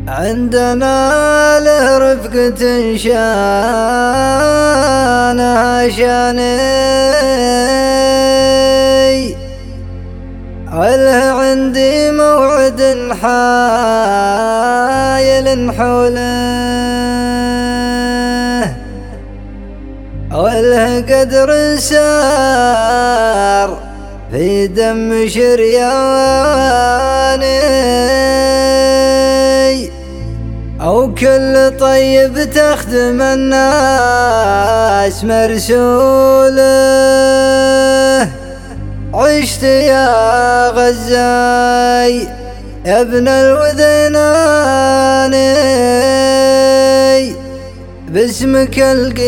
عندنا له رفقة شانها شاني، وله عندي موعد حايل حوله، وله قدر سار في دم شرياني، أو كل طيب تخدم الناس مرسوله. عشت يا غزاي يا ابن الوذناني، باسمك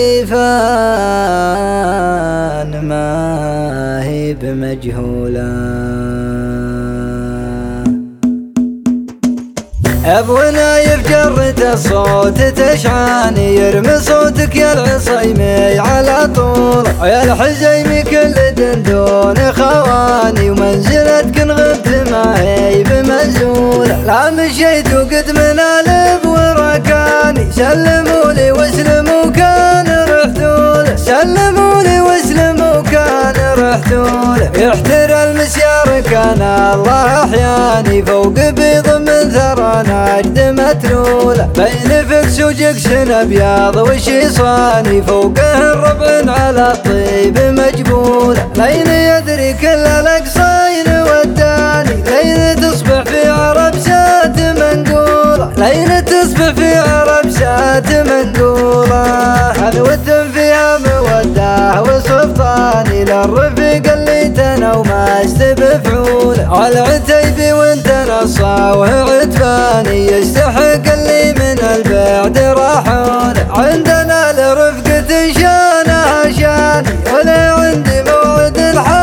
القيفان ما هي بمجهوله. ابو نايف جرة الصوت تشعاني، يرمي صوتك يا العصيمي على طول، يا الحزيمي كل دندون خواني، ومنزلتك انغبت ما هي بمنزولة. لا مشيت وقد منالب وركاني، سلموا لي واسلموا كان رحتوله، سلموا لي واسلموا كان رحتوله. يحتر المسيار كان الله احياني، فوق بيض من ثرانا عجد متلولة، بين فكس وجكسن ابيض وشيصاني، فوقه الربع على الطيب مجبولة. لين يدري كل الاقصين وداني، لين تصبح في عربسات منقولة، لين تصبح في عربسات منقولة. حلوة فيها موده وسلطاني، للرفيق اللي تنا وما استبفعوله، العتيبي وانت نصاه عتباني، يستحق اللي من البعد راحوله. عندنا لرفقة شانها شاني، ولا عندي موعد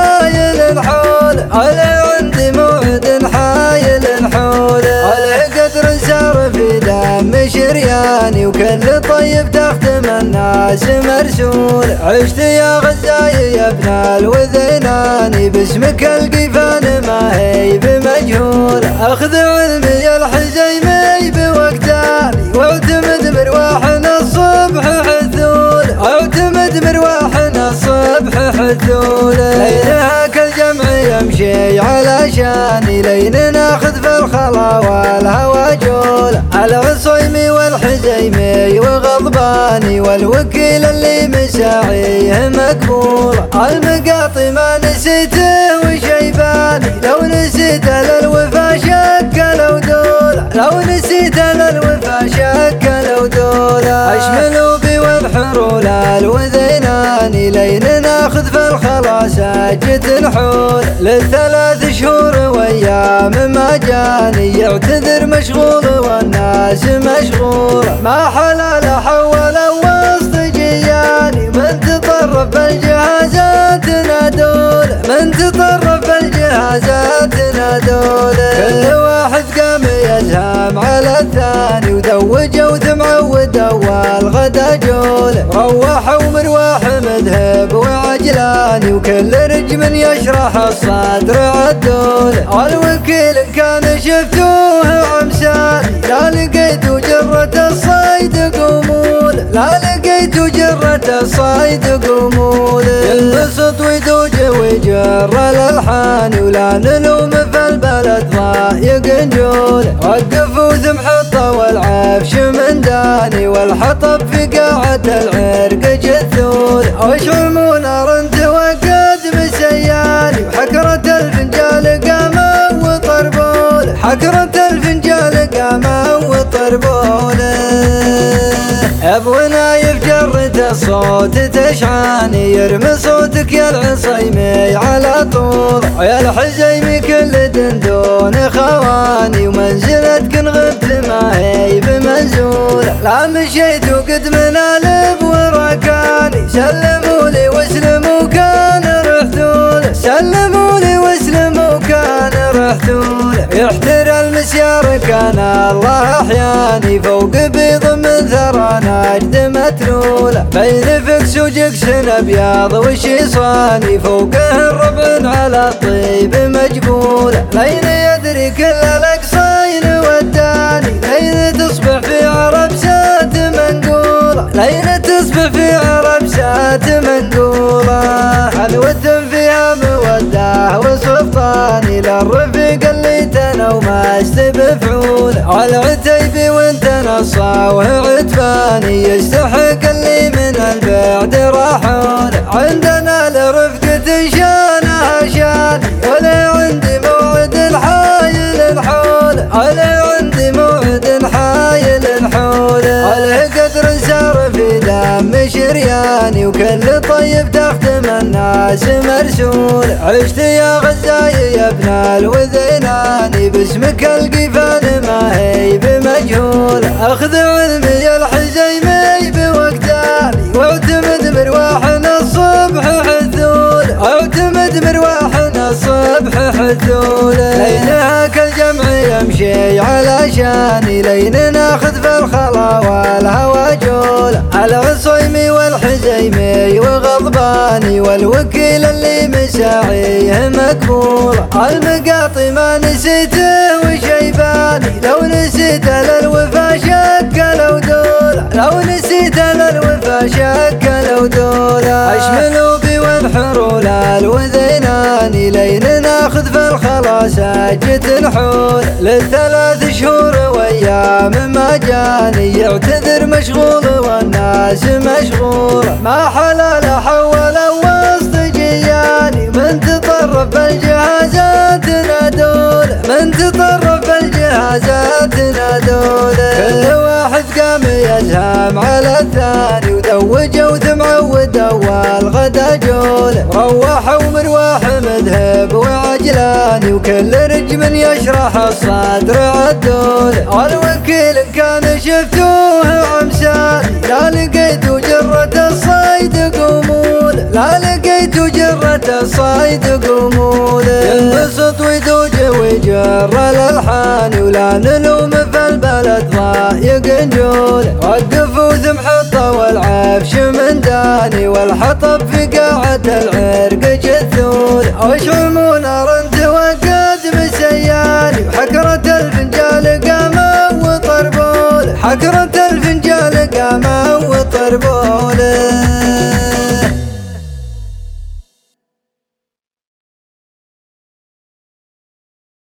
حايل حوله، ولا عندي موعد حايل حوله. على قدر سار في دم شرياني، وكل طيب تختم الناس مرسول. عشت يا غزاي يا ابن الوذناني، باسمك القيفان ما هي بمجهوله. اخذ علمي الحزيمي بوقتاني، واعتمد مرواحنا الصبح حثوله، اعتمد مرواحنا الصبح حثوله. لينها كالجمع يمشي على شاني، لين ناخذ في الخلا والهوى جوله. العصيمي والحزيمي وغضباني، والوكيل اللي مساعيه مقبوله. المقاطي ما نسيته وشيباني، لو نسيت للوفا شكلوا دوله، لو نسيت للوفا شكلوا دوله. اشملوا بي والحرول الوذناني، لين ناخذ في الخلا ساجة الحول. للثلاث شهور وايام ما جاني، يعتذر مشغول والناس مشغولة. ما حلال حول وسط جياني، من تطرف الجهازات نادوله، من تطرف الجهازات نادوله. كل واحد قام يزهم على الثاني، وذوجوا ثمعود اول غدا جوله. روحوا مرواح مذهب وعجلاني، وكل رجم يشرح الصدر عدوله. الوكيل كان شفتوه عمساني، لا لقيت جرة الصيد قموله، لا لقيت جرة الصيد قموله. ينبسط ويدوج ويجر الالحان، ولا نلوم في البلد ضايق نجوله. وقفوا ذم حطه والعفش من داني، والحطب في قاعة العرق جثوله. وشعموا نار توقد مسياني، وحكرة الفنجال قاموا وطربوله، حكرة الفنجال قاموا وطربوله. ابو نايف جرة الصوت تشعاني، يرمي صوتك يا العصيمي على طول، يا الحزيمي كل دندون خواني، ومنزلتك انغبت ما هي بمنزولة. لا مشيت وقد منالب وركاني، سلموا لي واسلموا كان رحتوله، سلموا لي واسلموا كان رحتوله. يحتر المسيار كان الله احياني، فوق بيض من ثرانا عجد متلولة، بين فكس وجكسن ابيض وشيصاني، فوقه الربع على الطيب مجبولة. لين يدري كل الاقصين وداني، لين مفعول. العتيبي وانت نصاوه عتباني يستحق اللي من البعد راحول. عندنا لرفقة شانها شاني ولا عندي موعد حايل حول. انا عندي موعد حايل حول. القدر سار في دم شرياني وكل طيب تختم الناس مرسول. عشت يا غزاي يا ابن الوذيناني باسمك القفال ما هي بمجهول. اخذ علمي الحزيمي بوقتاني واعتمد مرواحنا الصبح حثول. اعتمد مرواحنا الصبح حثول. لينهاك الجمع يمشي علشاني لين ناخذ في الخلا والهوى جول. العصيمي والحزيمي وغضباني والوكيل اللي مساعيه مقبول. المقاطي ما نسيته وشيباني لو نسيت للوفا شكلوا دول. لو نسيت للوفا شكلوا دول. اشملوا بي وانحروا للوذيناني لين ناخذ في الخلا ساجة الحول. للثلاث شهور وايام ما جاني يعتذر مشغول والناس مشغولة. ما حلال حول وسط جياني من تطرف الجهازات نادول. من تطرف الجهازات نادول. كل واحد قام يزهم على الثاني وذوجوا ثمعود اول غدا جول. روحوا مروح مذهب وعجلاني وكل رجم يشرح الصدر عدول. الوكيل كان شفتوه عمساني لا لقيتوا جرة الصيد قمول. لا لقيتوا جرة الصيد قمول. ينبسط ويدوج ويجر الالحان ولا نلوم في البلد ضايق نجول. والدفوز محطة والعفش من داني والحطب في قاعة العرق جثول. وشعموا نار توقد مسياني وحكرة الفنجال قاموا وطربول. حكرة